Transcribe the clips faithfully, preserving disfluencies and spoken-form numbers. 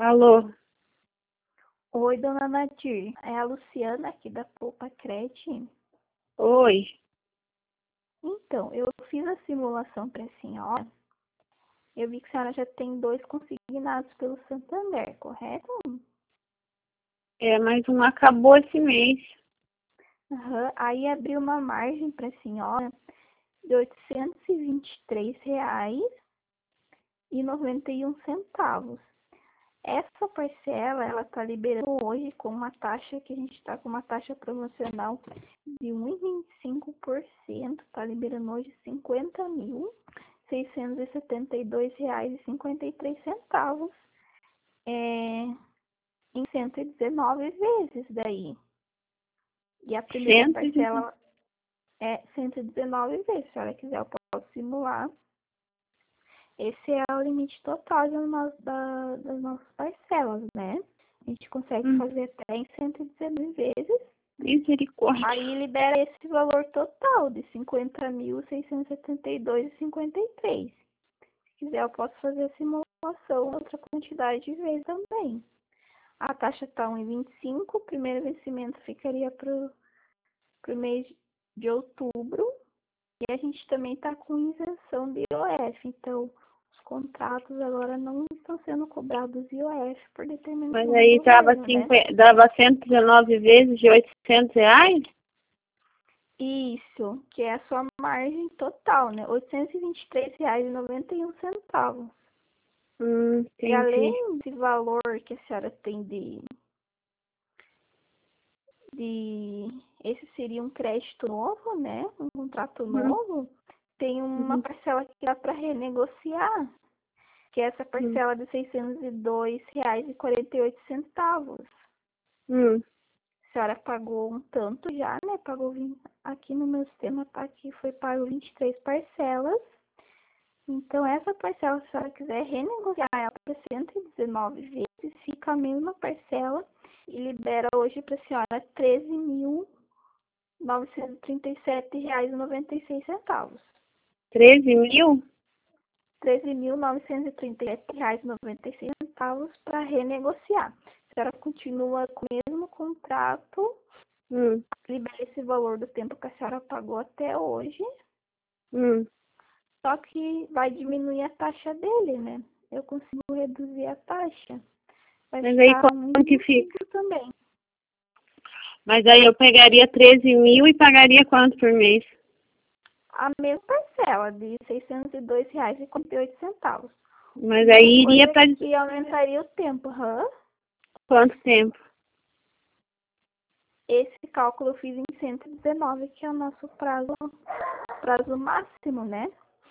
Alô? Oi, dona Nadir. É a Luciana aqui da Poupa Cred. Oi. Então, eu fiz a simulação para a senhora. Eu vi que a senhora já tem dois consignados pelo Santander, correto? É, mas um acabou esse mês. Uhum. Aí abriu uma margem para a senhora de oitocentos e vinte e três reais e noventa e um centavos. Essa parcela, ela está liberando hoje com uma taxa que a gente está com uma taxa promocional de um vírgula vinte e cinco por cento. Está liberando hoje cinquenta mil seiscentos e setenta e dois reais e cinquenta e três centavos. É, em cento e dezenove vezes daí. E a primeira Cento e parcela é cento e dezenove vezes. Se a senhora quiser, eu posso simular. Esse é o limite total das, no- da- das nossas parcelas, né? A gente consegue hum, fazer até em cento e dezenove vezes. misericórdia. Aí libera esse valor total de cinquenta mil seiscentos e setenta e dois reais e cinquenta e três centavos. Se quiser, eu posso fazer a simulação outra quantidade de vezes também. A taxa está um vírgula vinte e cinco, o primeiro vencimento ficaria para o mês de outubro. E a gente também está com isenção de I O F. Então, os contratos agora não estão sendo cobrados I O F por determinação Mas do aí dava, governo, né? cinquenta, dava cento e dezenove vezes de oitocentos reais? Isso, que é a sua margem total, né? oitocentos e vinte e três reais e noventa e um centavos. Hum, E entendi. além desse valor que a senhora tem de, de... Esse seria um crédito novo, né? Um contrato Hum, novo. Tem uma uhum, parcela que dá para renegociar, que é essa hum, parcela de seiscentos e dois reais e quarenta e oito centavos. hum. A senhora pagou um tanto já, né? Pagou vinte, aqui no meu sistema tá aqui, foi pago vinte e três parcelas. Então, essa parcela, se a senhora quiser renegociar ela para cento e dezenove vezes, fica a mesma parcela e libera hoje para a senhora treze mil novecentos e trinta e sete reais e noventa e seis centavos. treze mil? treze mil novecentos e trinta e sete reais e noventa e seis centavos para renegociar. A senhora continua com o mesmo contrato, Hum, libera esse valor do tempo que a senhora pagou até hoje, hum. só que vai diminuir a taxa dele, né? Eu consigo reduzir a taxa. Vai Mas aí ficar como que um vírgula vinte e fica? cinco também. Mas aí eu pegaria treze mil e pagaria quanto por mês? A mesma parcela de seiscentos e dois reais e quarenta e oito centavos. Mas Única aí iria coisa é para que aumentaria o tempo, hã? quanto tempo? Esse cálculo eu fiz em cento e dezenove, que é o nosso prazo, prazo máximo, né?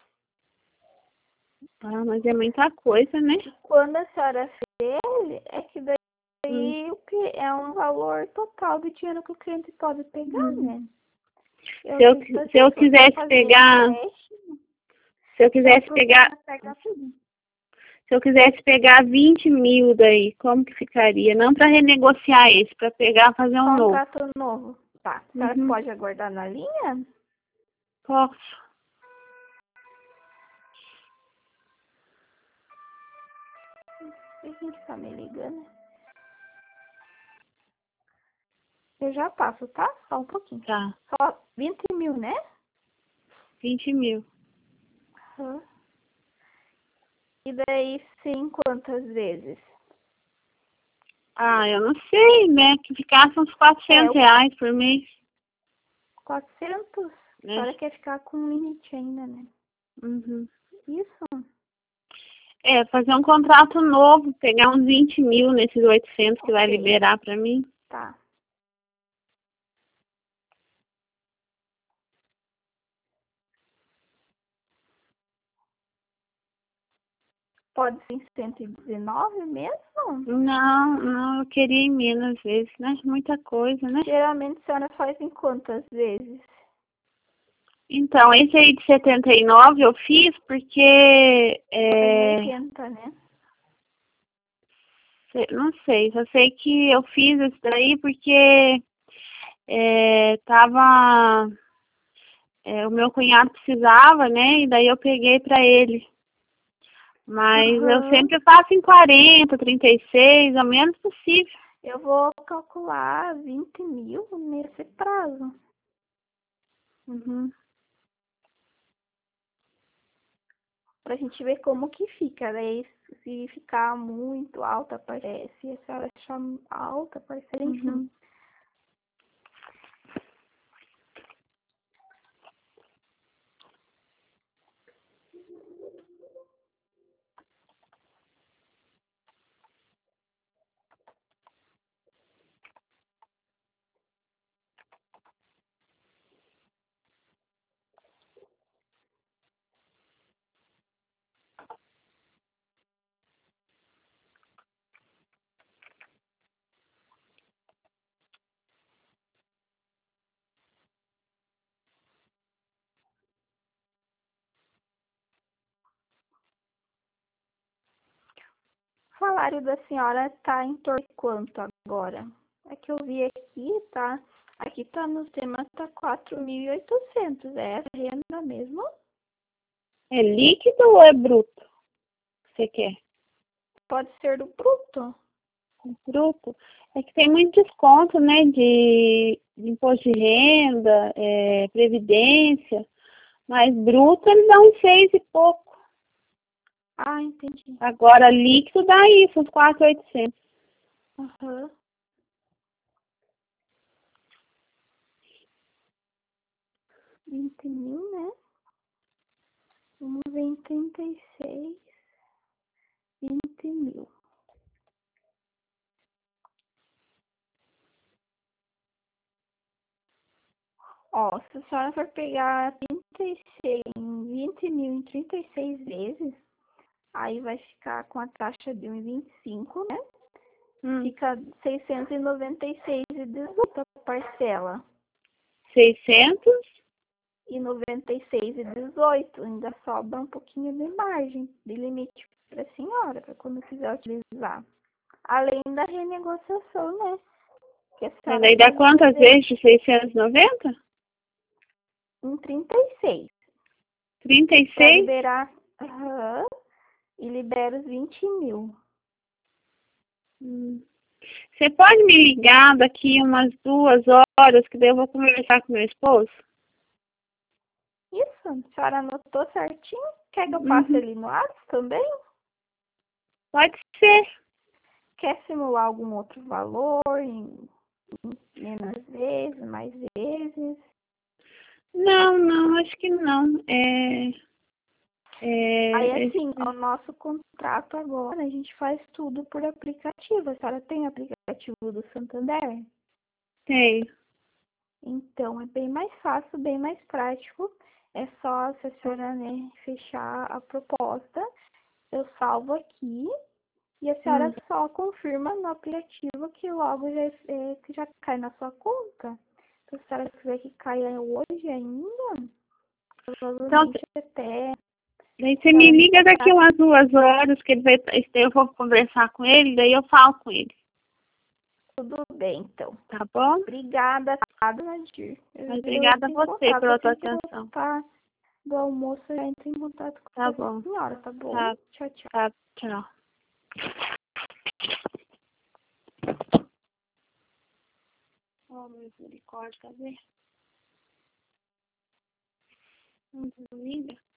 Ah, mas é muita coisa, né? Quando a senhora fez ele, é que Hum, daí o que é um valor total do dinheiro que o cliente pode pegar, hum. né? Eu Se eu, fiz se eu assim, se você quisesse fazer pegar, empréstimo, se eu eu quisesse pegar, aproveito e pega tudo. se eu quisesse pegar vinte mil daí, como que ficaria? Não para renegociar esse, para pegar, fazer um novo. Contrato novo. Tá. A senhora Uhum. pode aguardar na linha? Posso. Tem gente que tá me ligando. Eu já passo, tá? Só um pouquinho. Tá. Só vinte mil, né? vinte mil. Aham. E daí sim, quantas vezes? Ah, eu não sei, né? Que ficasse uns É, quatrocentos o reais por mês, quatrocentos. A né? senhora quer ficar com limite ainda, né? Uhum. Isso? É, fazer um contrato novo, pegar uns vinte mil nesses oitocentos que vai Ok. liberar para mim. Tá. Pode ser em cento e dezenove mesmo? Não, não, eu queria em menos vezes, né? Muita coisa, né? Geralmente a senhora faz em quantas vezes? Então, esse aí de setenta e nove eu fiz porque, Faz em é, oitenta, né? se- não sei, só sei que eu fiz esse daí porque é, tava, é, o meu cunhado precisava, né? E daí eu peguei para ele. Mas eu Aham. sempre faço em quarenta, trinta e seis, ao menos possível. Eu vou calcular vinte mil nesse prazo. Uhum. Pra gente ver como que fica. Daí, se ficar muito alta a parcela, se a senhora achar alta a parcela, enfim. Uhum. O salário da senhora tá em torno de quanto agora? É que eu vi aqui, tá? Aqui tá no tema, tá quatro mil e oitocentos. É essa renda mesmo? É líquido ou é bruto que você quer? Pode ser do bruto. Bruto. É que tem muito desconto, né? De, de imposto de renda, é, previdência. Mas bruto ele dá uns seis e pouco. Ah, entendi. Agora líquido dá isso, uns quatro mil e oitocentos. Aham. vinte mil, né? Vamos ver em trinta e seis. vinte mil. Ó, se a senhora for pegar trinta e seis, vinte mil em trinta e seis vezes, aí vai ficar com a taxa de um vírgula vinte e cinco, né? Hum. Fica seiscentos e noventa e seis e dezoito a parcela. seiscentos? E noventa e seis e dezoito, ainda sobra um pouquinho de margem, de limite para a senhora, para quando quiser utilizar. Além da renegociação, né? Que a Mas senhora daí dá pode quantas fazer vezes de seiscentos e noventa? em trinta e seis. trinta e Para seis? liberar, aham, e libera os vinte mil. Hum. Você pode me ligar daqui umas duas horas, que daí eu vou conversar com meu esposo? Isso, a senhora anotou certinho? Quer que eu passe Uhum. ali no WhatsApp também? Pode ser. Quer simular algum outro valor em, em menos vezes, mais vezes? Não, não, acho que não. É, Aí, é, assim, o esse- nosso contrato agora, a gente faz tudo por aplicativo. A senhora tem aplicativo do Santander? Sei. Então, é bem mais fácil, bem mais prático. É só se a senhora, né, fechar a proposta, eu salvo aqui e a senhora Hum. só confirma no aplicativo que logo já, é, que já cai na sua conta. Se a senhora quiser que caia hoje ainda, Então, provavelmente até daí a você me senhora liga daqui encontrar. umas duas horas, que ele vai, eu vou conversar com ele, daí eu falo com ele. Tudo bem, então. Tá bom? Obrigada, tá, dona Dir. Eu, Mas eu obrigada a entro em você contato pela tua assim que eu atenção. voltar do almoço, eu já entro em contato com Tá a bom. senhora, tá bom? Tá, Tchau, tchau. tá, tchau. Oh, misericórdia, cadê? Não liga.